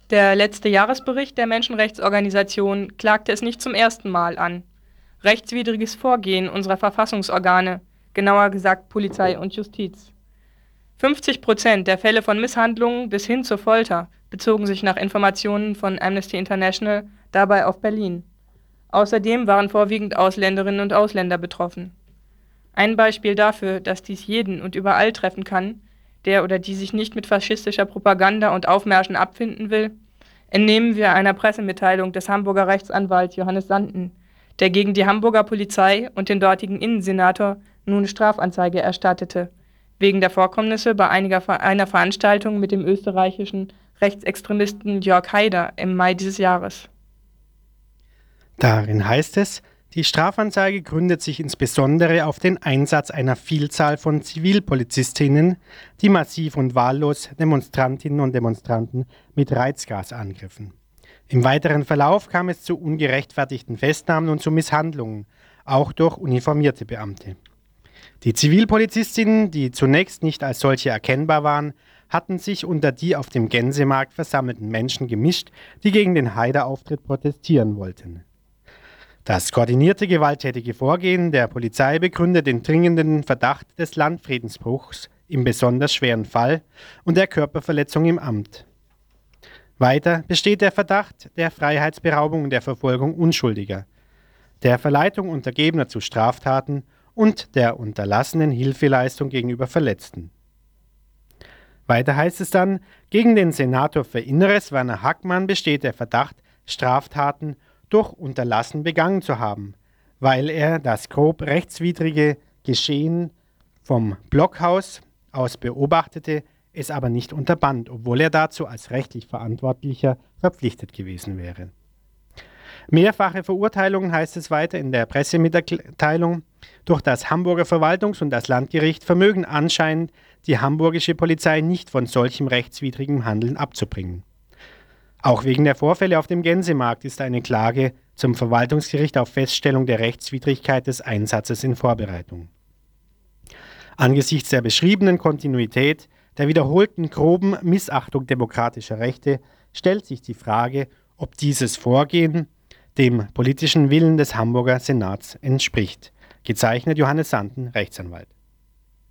Der letzte Jahresbericht der Menschenrechtsorganisation klagte es nicht zum ersten Mal an. Rechtswidriges Vorgehen unserer Verfassungsorgane, genauer gesagt Polizei und Justiz. 50% der Fälle von Misshandlungen bis hin zur Folter bezogen sich nach Informationen von Amnesty International dabei auf Berlin. Außerdem waren vorwiegend Ausländerinnen und Ausländer betroffen. Ein Beispiel dafür, dass dies jeden und überall treffen kann, der oder die sich nicht mit faschistischer Propaganda und Aufmärschen abfinden will, entnehmen wir einer Pressemitteilung des Hamburger Rechtsanwalts Johannes Sanden, der gegen die Hamburger Polizei und den dortigen Innensenator nun Strafanzeige erstattete, wegen der Vorkommnisse bei einer Veranstaltung mit dem österreichischen Rechtsextremisten Jörg Haider im Mai dieses Jahres. Darin heißt es, die Strafanzeige gründet sich insbesondere auf den Einsatz einer Vielzahl von Zivilpolizistinnen, die massiv und wahllos Demonstrantinnen und Demonstranten mit Reizgas angriffen. Im weiteren Verlauf kam es zu ungerechtfertigten Festnahmen und zu Misshandlungen, auch durch uniformierte Beamte. Die Zivilpolizistinnen, die zunächst nicht als solche erkennbar waren, hatten sich unter die auf dem Gänsemarkt versammelten Menschen gemischt, die gegen den Haider-Auftritt protestieren wollten. Das koordinierte gewalttätige Vorgehen der Polizei begründet den dringenden Verdacht des Landfriedensbruchs im besonders schweren Fall und der Körperverletzung im Amt. Weiter besteht der Verdacht der Freiheitsberaubung und der Verfolgung Unschuldiger, der Verleitung Untergebener zu Straftaten und der unterlassenen Hilfeleistung gegenüber Verletzten. Weiter heißt es dann, gegen den Senator für Inneres Werner Hackmann besteht der Verdacht, Straftaten durch Unterlassen begangen zu haben, weil er das grob rechtswidrige Geschehen vom Blockhaus aus beobachtete, es aber nicht unterband, obwohl er dazu als rechtlich Verantwortlicher verpflichtet gewesen wäre. Mehrfache Verurteilungen, heißt es weiter in der Pressemitteilung, durch das Hamburger Verwaltungs- und das Landgericht vermögen anscheinend die hamburgische Polizei nicht von solchem rechtswidrigem Handeln abzubringen. Auch wegen der Vorfälle auf dem Gänsemarkt ist eine Klage zum Verwaltungsgericht auf Feststellung der Rechtswidrigkeit des Einsatzes in Vorbereitung. Angesichts der beschriebenen Kontinuität, der wiederholten groben Missachtung demokratischer Rechte, stellt sich die Frage, ob dieses Vorgehen dem politischen Willen des Hamburger Senats entspricht. Gezeichnet Johannes Sanden, Rechtsanwalt.